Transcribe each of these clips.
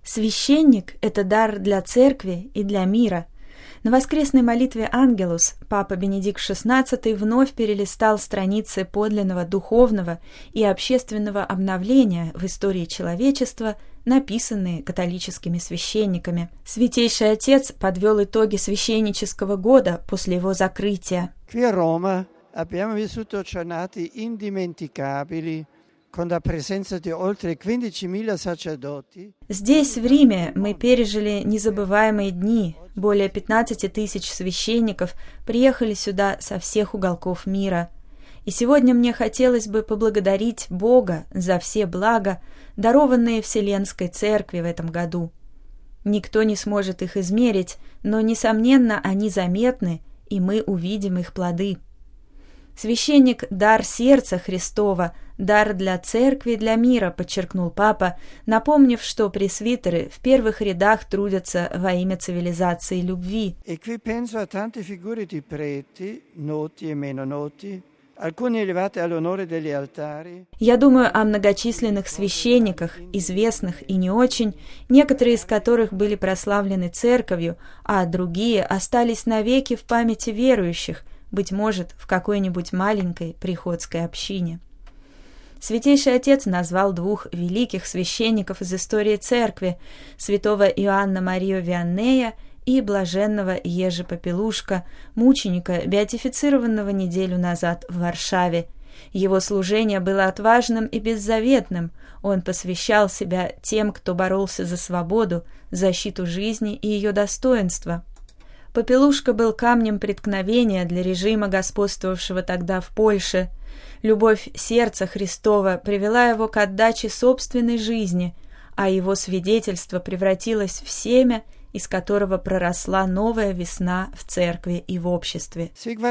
Священник – это дар для церкви и для мира. На воскресной молитве «Ангелус» папа Бенедикт XVI вновь перелистал страницы подлинного духовного и общественного обновления в истории человечества, написанные католическими священниками. Святейший Отец подвел итоги священнического года после его закрытия. Qui a Roma abbiamo vissuto giornate indimenticabili. Здесь, в Риме, мы пережили незабываемые дни. Более 15 тысяч священников приехали сюда со всех уголков мира. И сегодня мне хотелось бы поблагодарить Бога за все блага, дарованные Вселенской Церкви в этом году. Никто не сможет их измерить, но, несомненно, они заметны, и мы увидим их плоды. Священник – дар сердца Христова, дар для церкви и для мира, подчеркнул папа, напомнив, что пресвитеры в первых рядах трудятся во имя цивилизации любви. Я думаю о многочисленных священниках, известных и не очень, некоторые из которых были прославлены церковью, а другие остались навеки в памяти верующих, быть может, в какой-нибудь маленькой приходской общине. Святейший Отец назвал двух великих священников из истории церкви, святого Иоанна Марию Вианнея и блаженного Ежи Попелушка, мученика, беатифицированного неделю назад в Варшаве. Его служение было отважным и беззаветным, он посвящал себя тем, кто боролся за свободу, защиту жизни и ее достоинства. Попелушка был камнем преткновения для режима, господствовавшего тогда в Польше. Любовь сердца Христова привела его к отдаче собственной жизни, а его свидетельство превратилось в семя, из которого проросла новая весна в церкви и в обществе.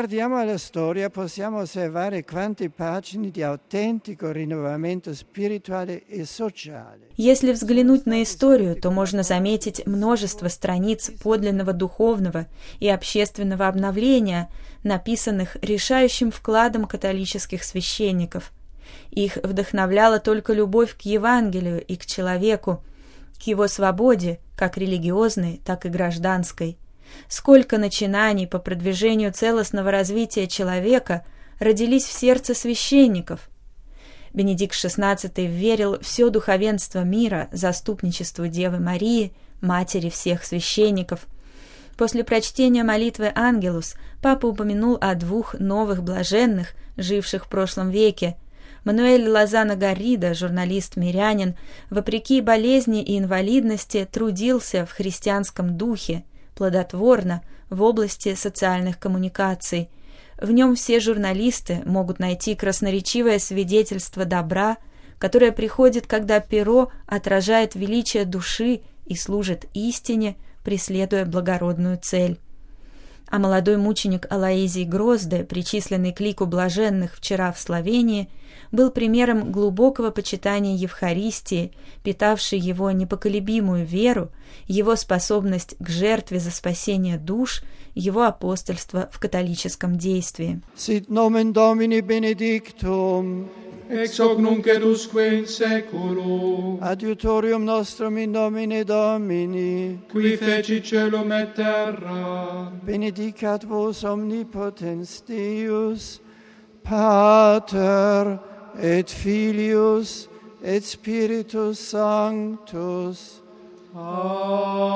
Если взглянуть на историю, то можно заметить множество страниц подлинного духовного и общественного обновления, написанных решающим вкладом католических священников. Их вдохновляла только любовь к Евангелию и к человеку, к его свободе, как религиозной, так и гражданской. Сколько начинаний по продвижению целостного развития человека родились в сердце священников. Бенедикт XVI верил все духовенство мира заступничеству Девы Марии, матери всех священников. После прочтения молитвы «Ангелус» папа упомянул о двух новых блаженных, живших в прошлом веке. Мануэль Лозано Гарридо, журналист-мирянин, вопреки болезни и инвалидности трудился в христианском духе, плодотворно, в области социальных коммуникаций. В нем все журналисты могут найти красноречивое свидетельство добра, которое приходит, когда перо отражает величие души и служит истине, преследуя благородную цель. А молодой мученик Алоизий Грозде, причисленный к лику блаженных вчера в Словении, был примером глубокого почитания Евхаристии, питавшей его непоколебимую веру, его способность к жертве за спасение душ, его апостольство в католическом действии. Sit nomen Domini benedictum, ex hoc nunc et usque in saeculum, adiutorium nostrum in nomine Domini, qui fecit caelum et terra, benedicat vos omnipotens Deus, Pater et Filius et Spiritus Sanctus. Amen.